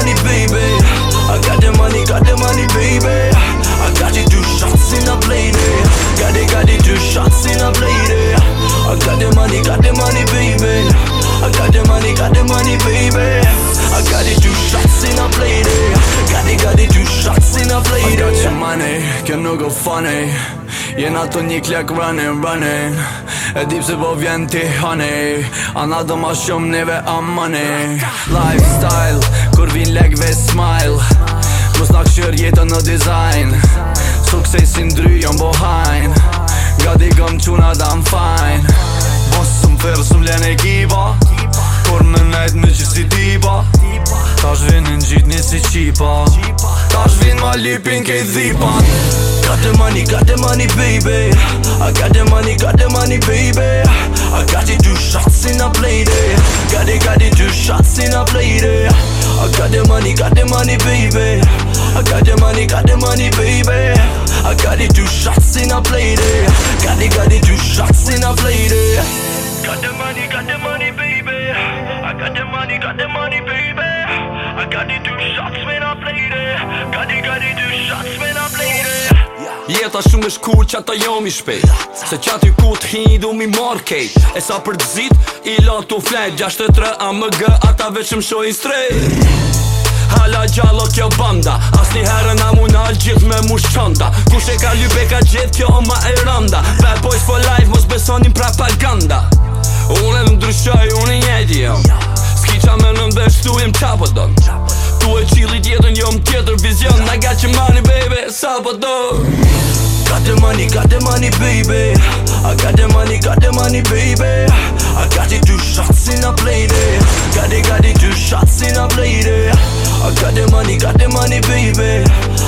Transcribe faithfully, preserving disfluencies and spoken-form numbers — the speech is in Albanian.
money, baby. I got the money, got the money, baby. I got it, two shots in a lady. Got it, got it, two shots in a lady. I got the money, got the money, baby. I got the money, got the money, baby. I got it, two shots in a lady. Got it, got it, two shots in a lady. I got your money, kjo nuk o funny. Jena të një klek running, running. E dip se po vjen ti honey. Ana do ma shumë neve am money. Lifestyle, kur vin legve smile. Mos na këshir jetën në design. Suksesin dry jon bohajn. Gati gëm quna da I'm fine. Bosëm ferë sëm len ekipa. Kur me nejt me që si tipa. Tash vinin gjitni si qipa. Tash vin ma lipin kej dhipan. Got the money, got the money, baby. I got the money, got the money, baby. I got it, two shots in a lady. Got it, got it, two shots in a lady. I got the money, got the money, baby. I got the money, got the money, baby. I got it, two shots in a lady. Got it, got it, two shots in a lady. Got the money, got the money, baby. I got the money, got the money, baby. I got it, two shots when I played it. Got it, got it, two shots when I played it. Jeta shumë e shkur që ata jo mi shpejt. Se që aty ku t'hi du mi marr kejt. E sa për t'zit, i la t'u flet gjasht e tre A M G, ata veç më shojnë strejt. Hala gjallo kjo banda, as një herën a munal gjith me mush qanda. Kush e ka lype ka gjith kjo ma e randa. Bad boys for life, mos besonin propaganda. Unë e ndryshoj, unë i njeti jam. S'ki qa me në mdesh tu jem qa po don. Tu e qili tjetën jom tjetër vizion. I got your money baby, sa po do. Got the money, got the money, baby. I got the money, got the money, baby. I got it, two shots in a lady. Got it, got it, two shots in a lady. I got the money, got the money, baby.